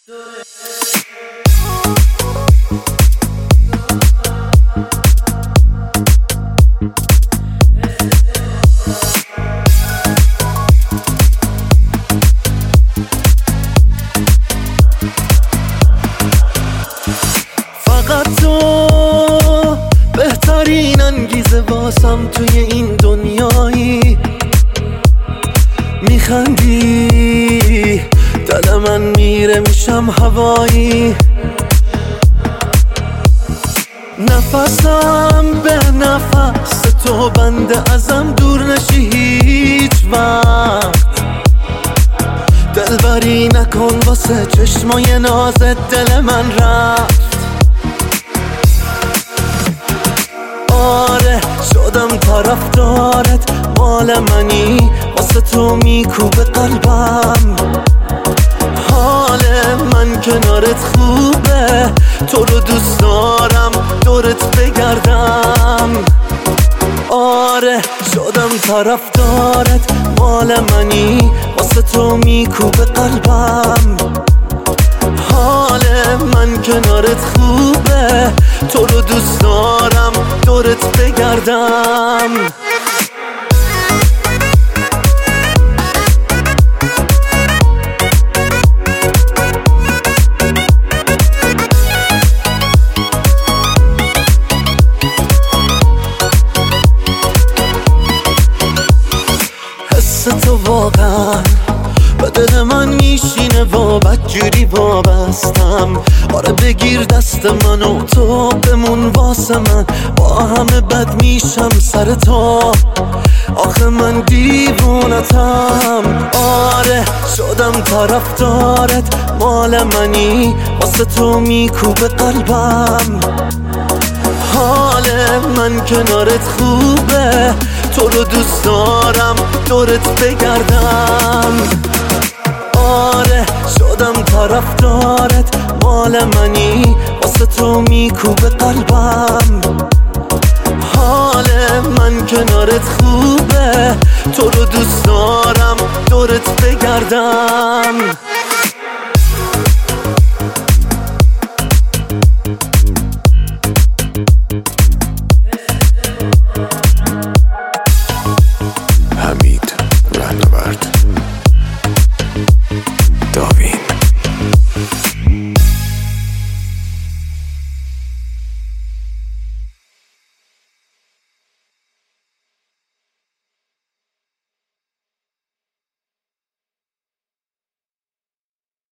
فقط تو بهترین انگیزه واسم توی این دنیایی. میخندی دل من میره میشم هوایی. نفسم به نفس تو بنده ازم دور نشی هیچ وقت. دلبری نکن واسه چشمای نازت دل من رفت. آره شدم طرفدارت، مال منی، واسه تو میکوبه قلبم. حال من کنارت خوبه، تو رو دوست دارم دورت بگردم. آره شدم طرفدارت، مال منی، واسه تو میکوبه قلبم. حال من کنارت خوبه، تو رو دوست دارم دورت بگردم. حس تو واقعا به دل من میشینه و بدجوری وابستم. آره بگیر دست منو تو بمون واسه من، با همه بد میشم سر تو. آخه من دیوونتم. آره شدم طرفدارت، مال منی، واسه تو میکوبه قلبم. حال من کنارت خوبه، تو رو دوست دارم دورت بگردم. آره شدم طرفدارت، مال منی، واسه تو میکوبه قلبم. حال من کنارت خوبه، تو رو دوست دارم دورت بگردم.